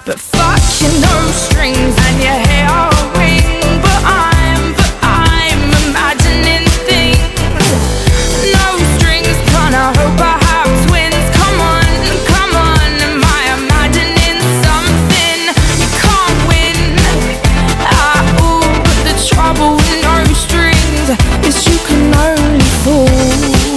But fuck you, no strings and your hair ring. But I'm imagining things. No strings, kinda hope I have twins. Come on, am I imagining something? You can't win. Ooh, but the trouble with no strings is you can only fall.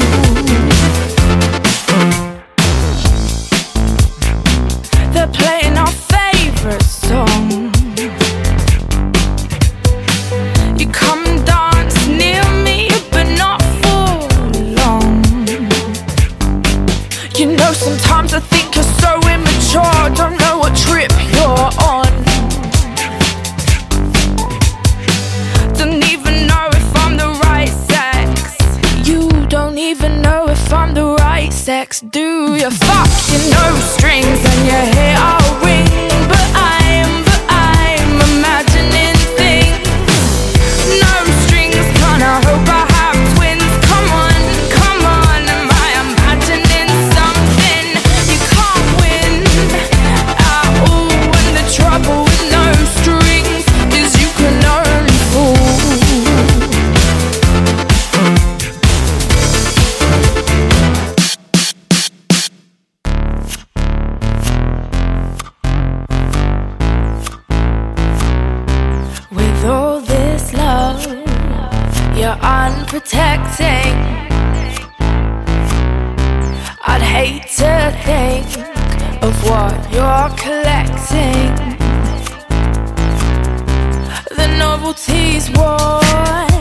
They're playing our favorite song. You come and dance near me, but not for long. You know, sometimes I think you're so immature. Don't know what trip you're on. Don't even know if I'm the right sex. You don't even know if I'm the right sex, do you? Fuck you, no strings and your hair ring. But I'm imagining things. No strings, kinda hope I have twins. Come on, am I imagining something? You can't win. Ooh, and the trouble with no strings is you can only fall. With all this love you're unprotecting, I'd hate to think of what you're collecting. The novelty's worn